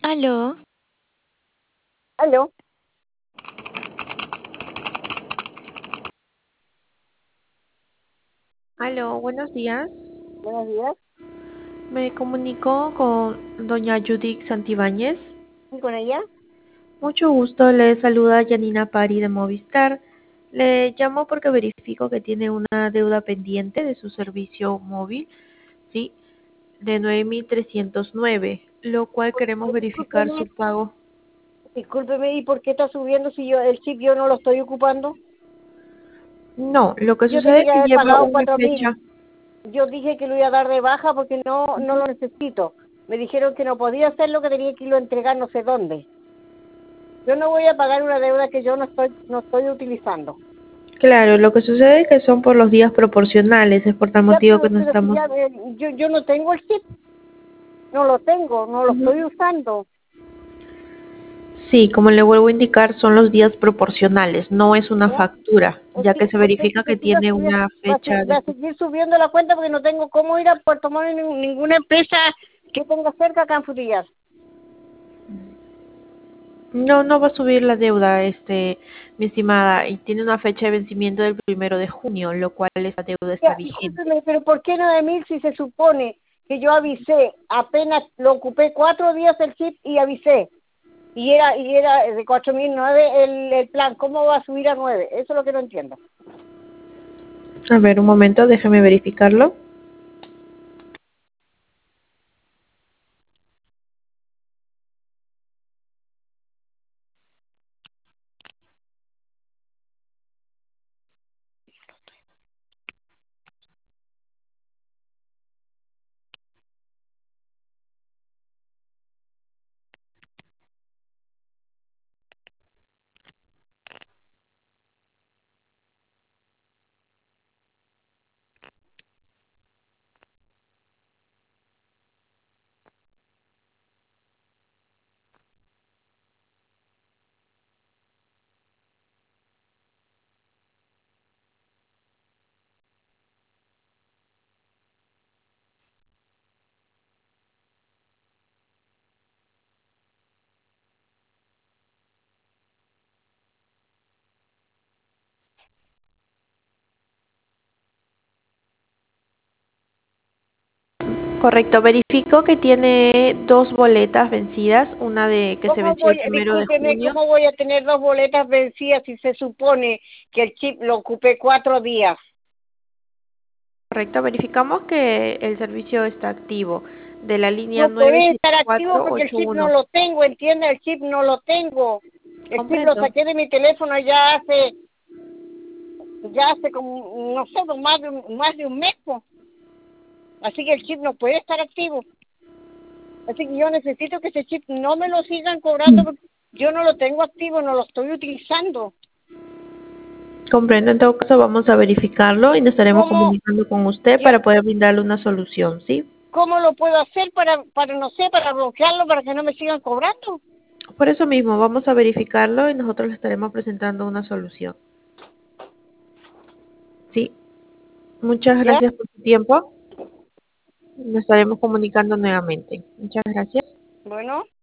Aló, Aló, Aló, buenos días. buenos días. Me comunico con doña Judith Santibáñez. ¿Y con ella? Mucho gusto, le saluda Yanina Pari de Movistar. Le llamo porque verifico que tiene una deuda pendiente de su servicio móvil, ¿sí? De 9.309, lo cual queremos verificar Discúlpeme, su pago. discúlpeme, ¿y por qué está subiendo si el chip yo no lo estoy ocupando? No, lo que Yo sucede tenía es que que haber lleva pagado una 4.000. fecha. Yo dije que lo iba a dar de baja porque no lo necesito. Me dijeron que no podía hacerlo, que tenía que irlo a entregar no sé dónde. Yo no voy a pagar una deuda que yo no estoy utilizando. Claro, lo que sucede es que son por los días proporcionales, es por tal Ya, motivo que no pero si estamos. ya, yo no tengo el chip, no lo tengo, no lo Ujú. estoy usando. Sí, como le vuelvo a indicar, son los días proporcionales, no es una ¿Ya? factura, ya que Sí, se porque verifica que que siga tiene subiendo, una fecha va de... a seguir subiendo la cuenta porque no tengo cómo ir a Puerto Montt ninguna empresa que tenga cerca acá en Frutillar. No, no va a subir la deuda, mi estimada, y tiene una fecha de vencimiento del 1 de junio, lo cual esa deuda está Ya, vigente. discúlpeme, pero ¿por qué 9.000 si se supone que yo avisé? Apenas lo ocupé 4 días el chip y avisé. Y era de 4.009 el plan. ¿Cómo va a subir a 9? Eso es lo que no entiendo. A ver, un momento, déjame verificarlo. Correcto, verifico que tiene dos boletas vencidas, una de que se venció el 1 de junio. ¿Cómo voy a tener dos boletas vencidas si se supone que el chip lo ocupé 4 días? Correcto, verificamos que el servicio está activo de la línea No nueve puede siete estar activo cuatro porque el ocho chip no uno. lo tengo, ¿entiende? El chip no lo tengo. El chip lo Comprendo. saqué de mi teléfono ya hace como, no sé, como más de un mes, po. Así que el chip no puede estar activo. Así que yo necesito que ese chip no me lo sigan cobrando porque yo no lo tengo activo, no lo estoy utilizando. Comprendo, en todo caso vamos a verificarlo y nos estaremos ¿Cómo, comunicando con usted ya, para poder brindarle una solución, ¿sí? cómo lo puedo hacer para, no sé, para bloquearlo, para que no me sigan cobrando? Por eso mismo, vamos a verificarlo y nosotros le estaremos presentando una solución. Sí, muchas ¿Ya? gracias por su tiempo. Nos estaremos comunicando nuevamente. Muchas gracias. Bueno.